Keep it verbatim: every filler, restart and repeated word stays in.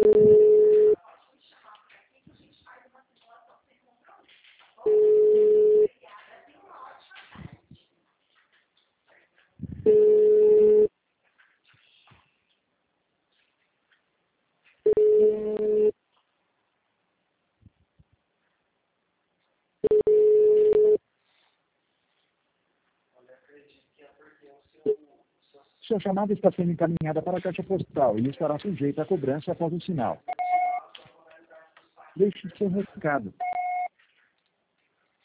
Sua chamada está sendo encaminhada para a caixa postal e estará sujeita a cobrança após o sinal. Deixe seu recado.